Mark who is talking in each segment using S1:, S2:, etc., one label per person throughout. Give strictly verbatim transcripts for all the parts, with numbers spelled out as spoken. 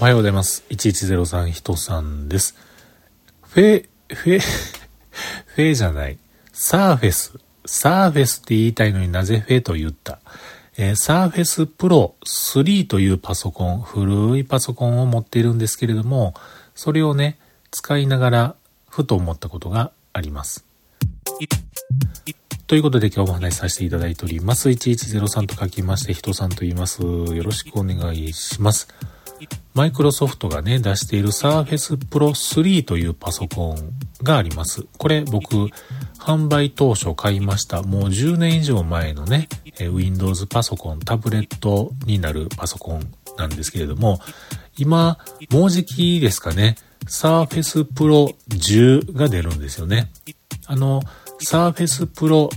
S1: はようございます。いちいちゼロさんひとさんです。フェ、フェ、フェじゃない。サーフェス。サーフェスって言いたいのになぜフェと言った。えー、サーフェスプロスリーというパソコン、古いパソコンを持っているんですけれども、それをね、使いながらふと思ったことがあります。ということで今日もお話しさせていただいております。いちいちゼロさんと書きまして人さんと言います。よろしくお願いします。マイクロソフトがね出している Surface Pro スリーというパソコンがあります。これ僕販売当初買いました。もうじゅうねん以上前のね Windows パソコン、タブレットになるパソコンなんですけれども、今もうじきですかね Surface Pro じゅうが出るんですよね。あのSurface Pro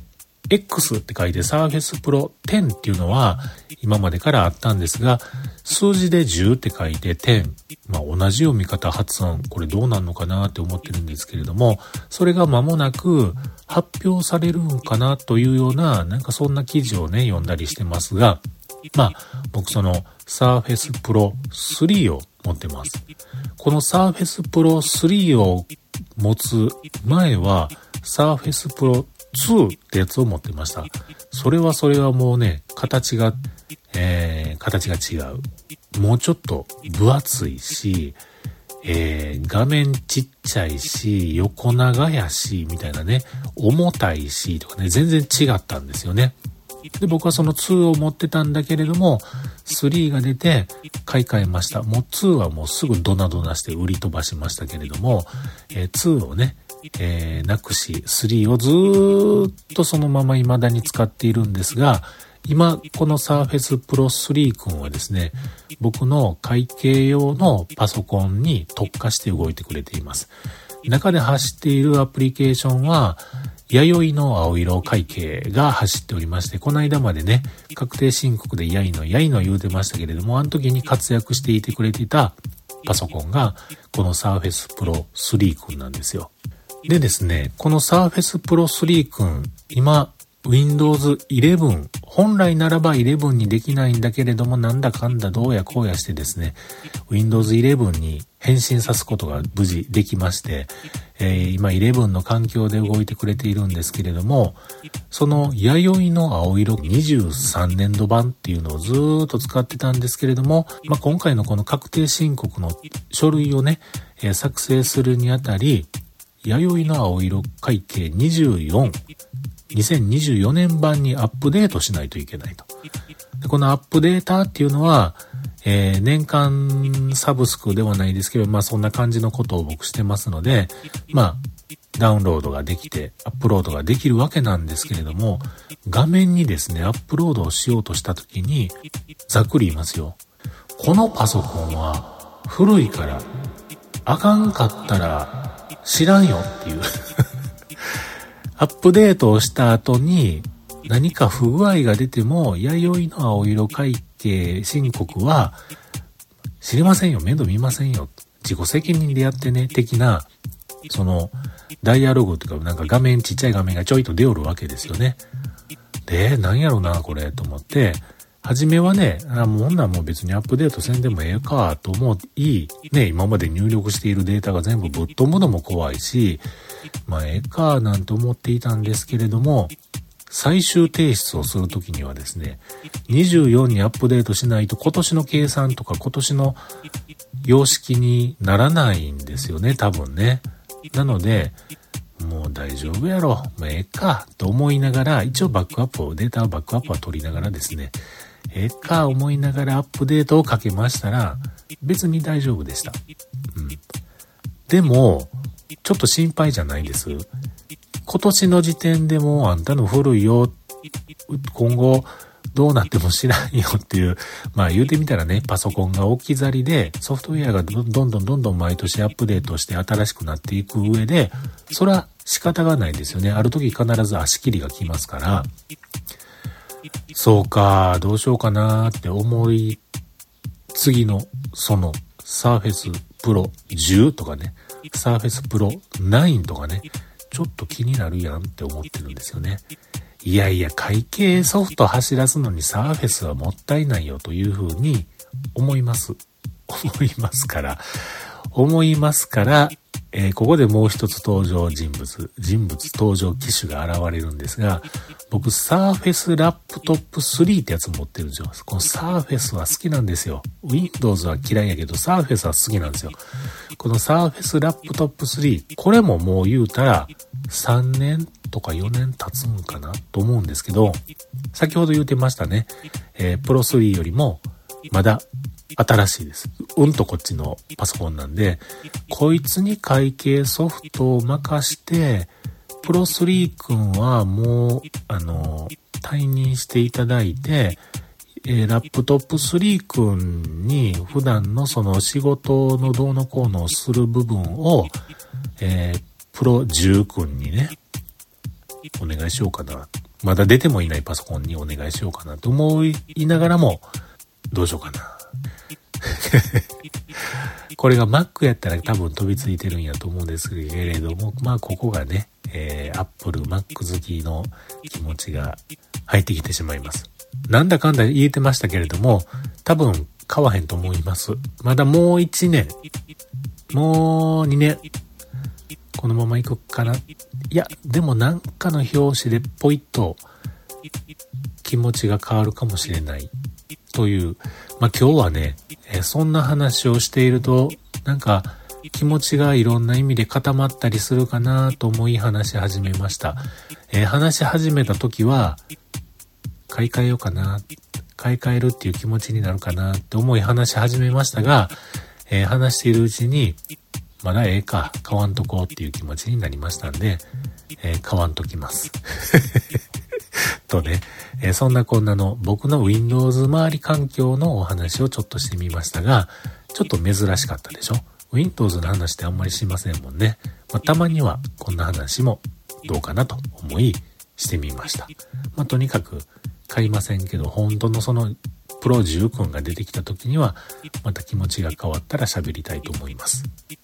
S1: X って書いて Surface Pro テンっていうのは今までからあったんですが、数字でじゅうって書いてテン、まあ同じ読み方発音、これどうなんのかなって思ってるんですけれども、それが間もなく発表されるのかなというような、なんかそんな記事をね読んだりしてますが、まあ僕その Surface Pro スリーを持ってます。この Surface Pro スリーを持つ前は Surface Proツーってやつを持ってました。それはそれはもうね、形が、えー、形が違う。もうちょっと分厚いし、えー、画面ちっちゃいし、横長やし、みたいなね、重たいし、とかね、全然違ったんですよね。で、僕はそのツーを持ってたんだけれども、スリーが出て買い替えました。もうツーはもうすぐドナドナして売り飛ばしましたけれども、えー、ツーをね、えー、なくしスリーをずーっとそのまま未だに使っているんですが、今この Surface Pro スリー君はですね、僕の会計用のパソコンに特化して動いてくれています。中で走っているアプリケーションは弥生の青色会計が走っておりまして、この間までね確定申告でやいのやいの言うてましたけれども、あの時に活躍していてくれていたパソコンがこの Surface Pro スリー君なんですよ。でですね、この Surface Pro スリー君、今 Windows イレブン、本来ならばイレブンにできないんだけれども、なんだかんだどうやこうやしてですね、Windows イレブンに変身さすことが無事できまして、えー、今イレブンの環境で動いてくれているんですけれども、その弥生の青色にじゅうさんねんど版っていうのをずーっと使ってたんですけれども、まあ、今回のこの確定申告の書類をね、えー、作成するにあたり、弥生の青色会計にじゅうよん、にせんにじゅうよねん版にアップデートしないといけないと。でこのアップデータっていうのは、えー、年間サブスクではないですけど、まあそんな感じのことを僕してますので、まあダウンロードができてアップロードができるわけなんですけれども、画面にですねアップロードをしようとしたときに、ざっくり言いますよ。このパソコンは古いからあかんかったら知らんよっていうアップデートをした後に何か不具合が出ても、弥生の青色会計申告は知りませんよ、面倒見ませんよ、自己責任でやってね的な、そのダイアログというか、なんか画面ちっちゃい画面がちょいと出おるわけですよね。でなんやろなこれと思って、初めはね、あもうほんならもう別にアップデートせんでもええかと思い、ね、今まで入力しているデータが全部ぶっ飛ぶのも怖いし、まあええかなんて思っていたんですけれども、最終提出をするときにはですね、にじゅうよんにアップデートしないと今年の計算とか今年の様式にならないんですよね、多分ね。なので、もう大丈夫やろ、まあええかと思いながら、一応バックアップを、データをバックアップは取りながらですね、ええか思いながらアップデートをかけましたら別に大丈夫でした。うん、でもちょっと心配じゃないです。今年の時点でもあんたの古いよ、今後どうなっても知らんよっていう、まあ言うてみたらね、パソコンが置き去りでソフトウェアがどんどんどんどん毎年アップデートして新しくなっていく上で、それは仕方がないですよね。ある時必ず足切りが来ますから。そうか、どうしようかなって思い、次のその Surface Pro じゅうとかね、Surface Pro ナインとかね、ちょっと気になるやんって思ってるんですよね。いやいや、会計ソフト走らすのに Surface はもったいないよというふうに思います。 思いますから、思いますから、えー、ここでもう一つ登場人物、人物登場機種が現れるんですが、僕、サーフェスラップトップスリーってやつ持ってるんですよ。このサーフェスは好きなんですよ。Windows は嫌いやけど、サーフェスは好きなんですよ。このサーフェスラップトップスリー、これももう言うたら、さんねんとかよねん経つんかなと思うんですけど、先ほど言ってましたね、えー、プロスリーよりも、まだ、新しいです。うんとこっちのパソコンなんで、こいつに会計ソフトを任して、プロスリー君はもう、あの、退任していただいて、えー、ラップトップスリー君に普段のその仕事のどうのこうのをする部分を、えー、プロじゅう君にね、お願いしようかな。まだ出てもいないパソコンにお願いしようかなと思いながらも、どうしようかな。これが Mac やったら多分飛びついてるんやと思うんですけれども、まあここがね、えー、Apple Mac 好きの気持ちが入ってきてしまいます。なんだかんだ言えてましたけれども、多分買わへんと思います。まだもういちねん、もうにねん、このまま行くかな。いや、でもなんかの表紙でポイッと気持ちが変わるかもしれないという、まあ今日はね、えー、そんな話をしていると、なんか気持ちがいろんな意味で固まったりするかなと思い話し始めました。えー、話し始めた時は、買い替えようかな、買い替えるっていう気持ちになるかなって思い話し始めましたが、えー、話しているうちに、まだええか、買わんとこうっていう気持ちになりましたんで、えー、買わんときます。とね、えー、そんなこんなの僕の Windows 周り環境のお話をちょっとしてみましたが、ちょっと珍しかったでしょ？ Windows の話ってあんまりしませんもんね。まあ、たまにはこんな話もどうかなと思いしてみました。まあ、とにかく買いませんけど、本当のそのプロじゅう君が出てきた時には、また気持ちが変わったら喋りたいと思います。